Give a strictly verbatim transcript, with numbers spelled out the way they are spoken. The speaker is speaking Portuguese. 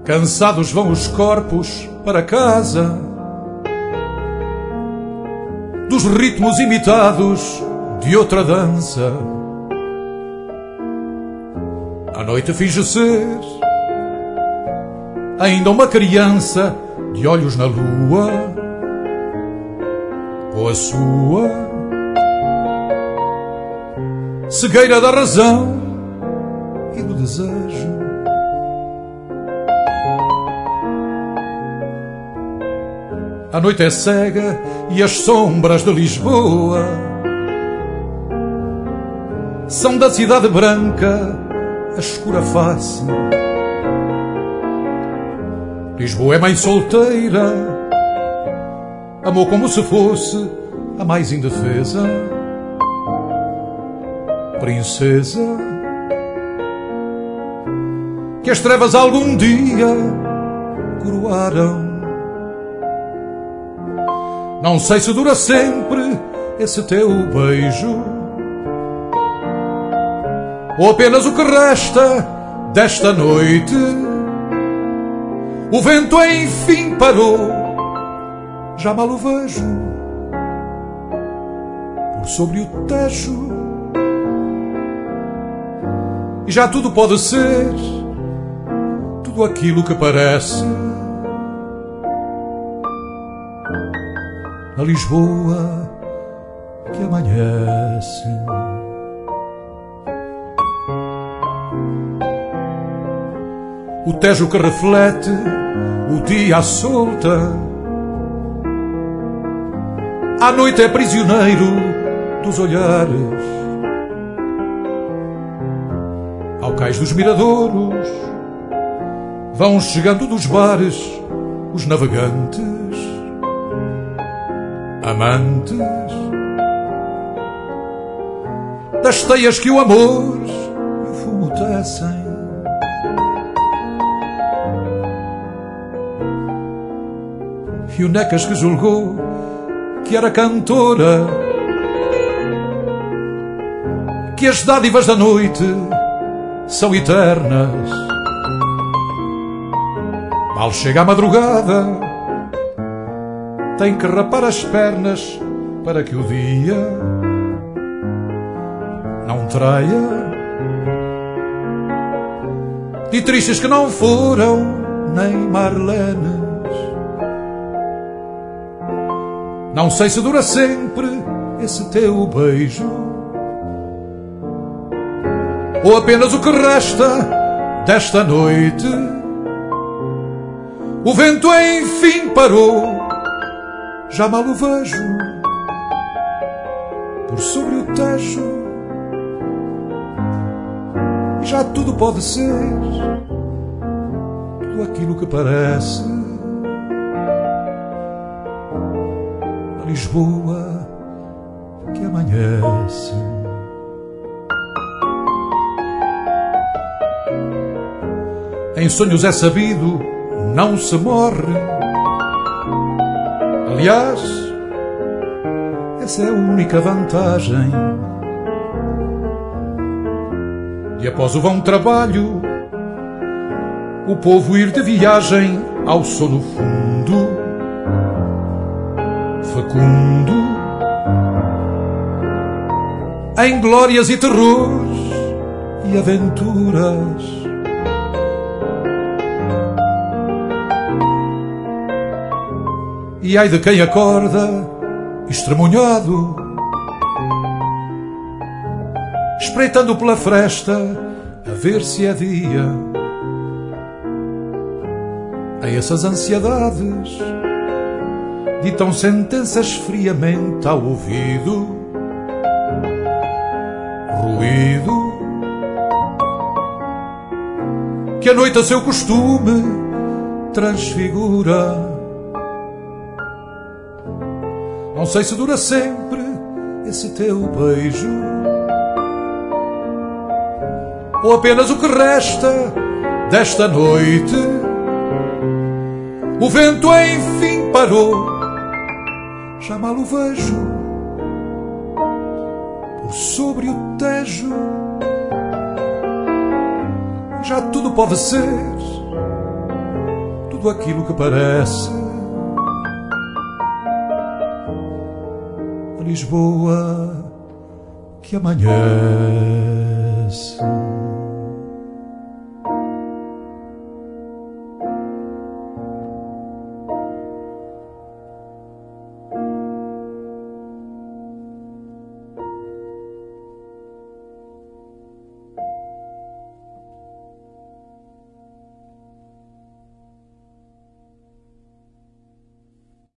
Cansados vão os corpos para casa, dos ritmos imitados de outra dança. A noite finge ser ainda uma criança de olhos na lua, ou a sua cegueira da razão e do desejo. A noite é cega e as sombras de Lisboa são da cidade branca a escura face. Lisboa é mãe solteira, amou como se fosse a mais indefesa princesa que as trevas algum dia coroaram. Não sei se dura sempre esse teu beijo, ou apenas o que resta desta noite. O vento enfim parou, já mal o vejo por sobre o tejo, e já tudo pode ser, tudo aquilo que parece. A Lisboa que amanhece. O tejo que reflete o dia à solta. À noite é prisioneiro dos olhares. Ao cais dos miradouros vão chegando dos bares os navegantes, amantes das teias que o amor e o fumo tecem. E o Necas que julgou que era cantora, que as dádivas da noite são eternas. Mal chega a madrugada, tem que rapar as pernas para que o dia não traia. E tristes que não foram nem Marlenes. Não sei se dura sempre esse teu beijo, ou apenas o que resta desta noite. O vento enfim parou, já mal o vejo por sobre o tejo, e já tudo pode ser, tudo aquilo que parece. A Lisboa que amanhece. Em sonhos é sabido, não se morre. Aliás, essa é a única vantagem. E após o vão trabalho, o povo ir de viagem ao sono fundo, fecundo, em glórias e terrores e aventuras. E ai de quem acorda estremunhado, espreitando pela fresta a ver se é dia. A essas ansiedades ditam sentenças friamente ao ouvido, ruído que a noite a seu costume transfigura. Não sei se dura sempre esse teu beijo, ou apenas o que resta desta noite. O vento enfim parou, já mal o vejo por sobre o tejo, e já tudo pode ser, tudo aquilo que parece. A Lisboa que amanhece.